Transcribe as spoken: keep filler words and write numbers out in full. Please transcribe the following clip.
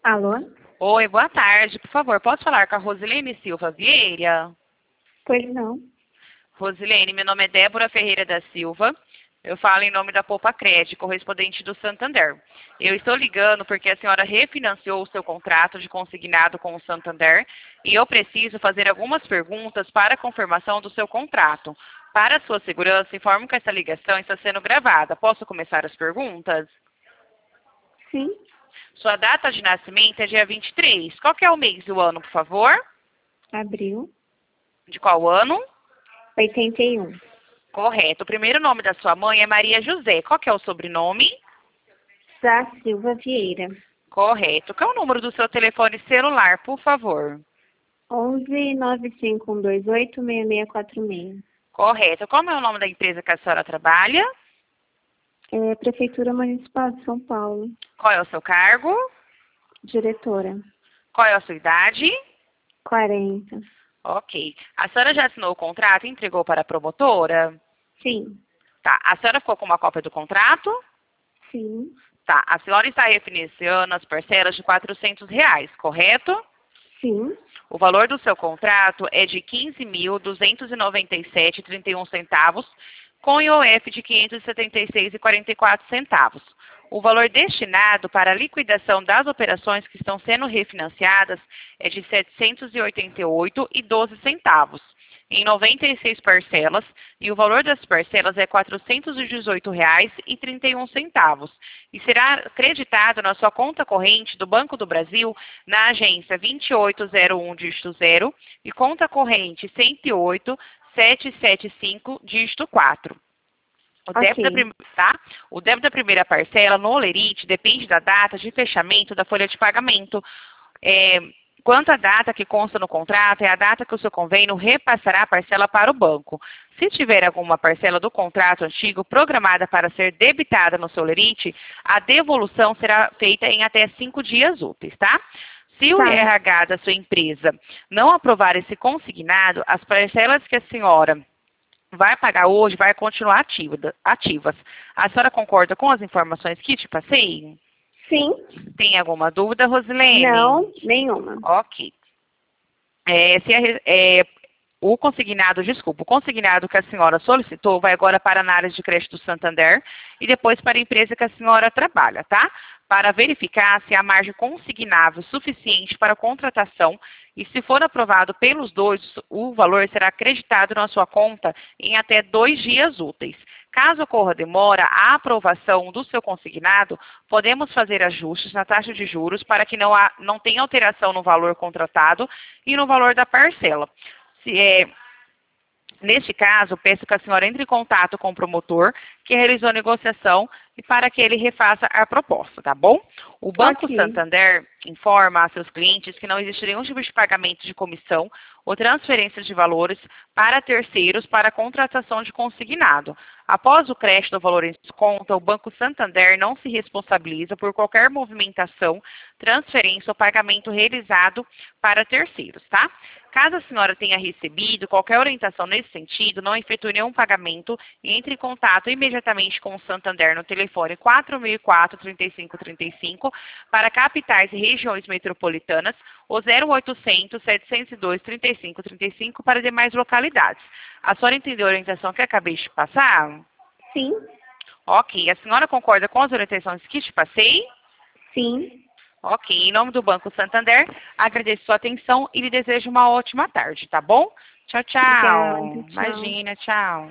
Alô? Oi, boa tarde. Por favor, posso falar com a Rosilene Silva Vieira? Pois não. Rosilene, meu nome é Débora Ferreira da Silva. Eu falo em nome da Poupa Cred, correspondente do Santander. Eu estou ligando porque a senhora refinanciou o seu contrato de consignado com o Santander e eu preciso fazer algumas perguntas para a confirmação do seu contrato. Para a sua segurança, informo que essa ligação está sendo gravada. Posso começar as perguntas? Sim. Sua data de nascimento é dia vinte e três. Qual que é o mês e o ano, por favor? Abril. De qual ano? oitenta e um. Correto. O primeiro nome da sua mãe é Maria José. Qual que é o sobrenome? Sá Silva Vieira. Correto. Qual é o número do seu telefone celular, por favor? onze nove cinco um dois oito seis seis quatro seis. Correto. Qual é o nome da empresa que a senhora trabalha? É, Prefeitura Municipal de São Paulo. Qual é o seu cargo? Diretora. Qual é a sua idade? quarenta. Ok. A senhora já assinou o contrato e entregou para a promotora? Sim. Tá. A senhora ficou com uma cópia do contrato? Sim. Tá. A senhora está refinanciando as parcelas de quatrocentos reais, correto? Sim. O valor do seu contrato é de quinze mil duzentos e noventa e sete reais e trinta e um centavos, com I O F de quinhentos e setenta e seis reais e quarenta e quatro centavos. O valor destinado para a liquidação das operações que estão sendo refinanciadas é de setecentos e oitenta e oito reais e doze centavos, em noventa e seis parcelas, e o valor das parcelas é quatrocentos e dezoito reais e trinta e um centavos, e será creditado na sua conta corrente do Banco do Brasil, na agência vinte e oito zero um, dígito zero, e conta corrente cento e oito, setecentos e setenta e cinco, dígito quatro. O débito, da Ok. prim... tá? O débito da primeira parcela no Olerite depende da data de fechamento da folha de pagamento. É, quanto à data que consta no contrato, é a data que o seu convênio repassará a parcela para o banco. Se tiver alguma parcela do contrato antigo programada para ser debitada no seu Olerite, a devolução será feita em até cinco dias úteis, tá? Se o Tá. R H da sua empresa não aprovar esse consignado, as parcelas que a senhora vai pagar hoje vai continuar ativa, ativas. A senhora concorda com as informações que te passei? Sim. Tem alguma dúvida, Rosilene? Não, nenhuma. Ok. É, se a re- é, o consignado, desculpa, o consignado que a senhora solicitou vai agora para a análise de crédito do Santander e depois para a empresa que a senhora trabalha, tá? Para verificar se há margem consignável suficiente para a contratação e, se for aprovado pelos dois, o valor será acreditado na sua conta em até dois dias úteis. Caso ocorra demora, a aprovação do seu consignado, podemos fazer ajustes na taxa de juros para que não, há, não tenha alteração no valor contratado e no valor da parcela. Se, é, neste caso, peço que a senhora entre em contato com o promotor que realizou a negociação e para que ele refaça a proposta, tá bom? O Banco Ok. Santander informa a seus clientes que não existe nenhum tipo de pagamento de comissão ou transferência de valores para terceiros para a contratação de consignado. Após o crédito do valor em conta, o Banco Santander não se responsabiliza por qualquer movimentação, transferência ou pagamento realizado para terceiros, tá? Caso a senhora tenha recebido qualquer orientação nesse sentido, não efetue nenhum pagamento e entre em contato imediatamente com o Santander no telefone quatro mil e quatro, trinta e cinco trinta e cinco para capitais e regiões metropolitanas ou zero oitocentos, setecentos e dois, trinta e cinco trinta e cinco para demais localidades. A senhora entendeu a orientação que acabei de passar? Sim. Ok. A senhora concorda com as orientações que te passei? Sim. Ok. Em nome do Banco Santander, agradeço sua atenção e lhe desejo uma ótima tarde, tá bom? Tchau, Obrigada. tchau. Tchau. Imagina, tchau.